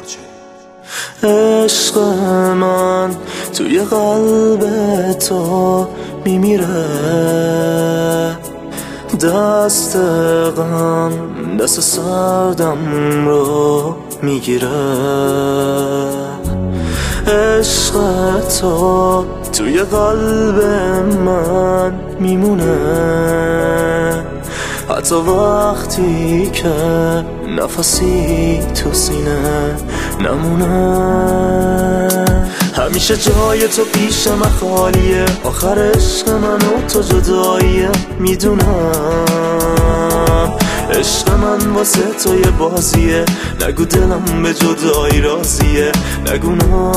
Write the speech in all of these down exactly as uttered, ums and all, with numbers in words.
عشق من توی قلب تو میمیره، دست غم دست سردم رو میگیره. عشق تو توی قلب من میمونه، حتی وقتی که نفسی تو سینه نمونه. همیشه جای تو پیش من خالیه، آخر عشق من و تو جداییه. میدونم عشق من واسه تو یه بازیه، نگو دلم به جدایی راضیه، نگو نه.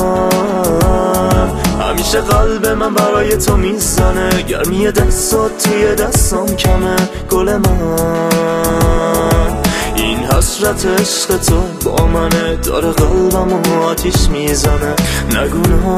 همیشه قلب من برای تو میزنه، گرمی دستات توی دستام کمه. گل من این حسرت عشق تو با منه، داره قلبمو آتیش میزنه، نگو نه.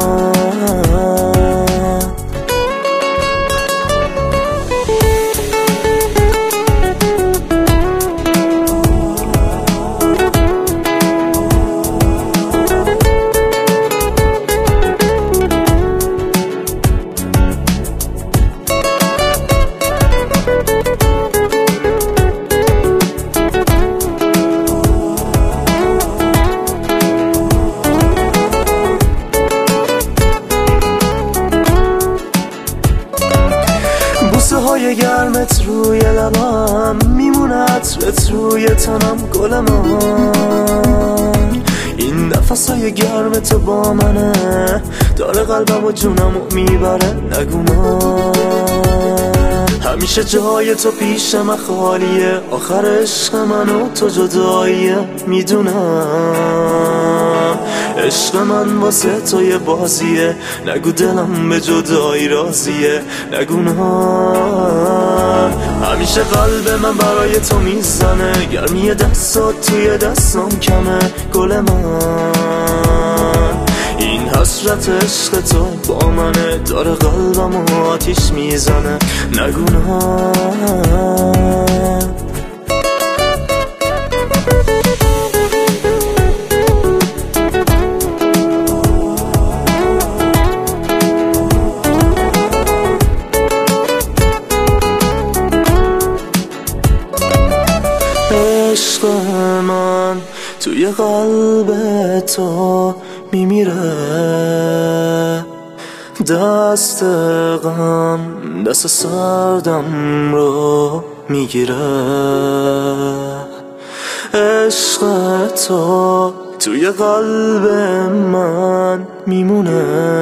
بوسه های گرمت روی لبم میمونه، عطرت روی تنم. گل من این نفس های گرمت با منه، داره قلبم و جونم رو میبره، نگو نه. همیشه جای تو پیش من خالیه، آخر عشق من و تو جداییه. میدونم عشق من واسه تو یه بازیه، نگو دلم به جدایی راضیه، نگو نه. همیشه قلب من برای تو میزنه، گرمی دستات توی دستام کمه. گل من این حسرت عشق تو با منه، داره قلبمو آتیش میزنه، نگو نه. عشق من توی قلب تو میمیره، دست غم دست سردم رو میگیره. عشق تو توی قلب من میمونه،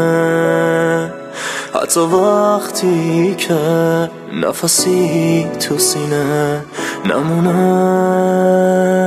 حتی وقتی که نفسی تو سینه نمونه.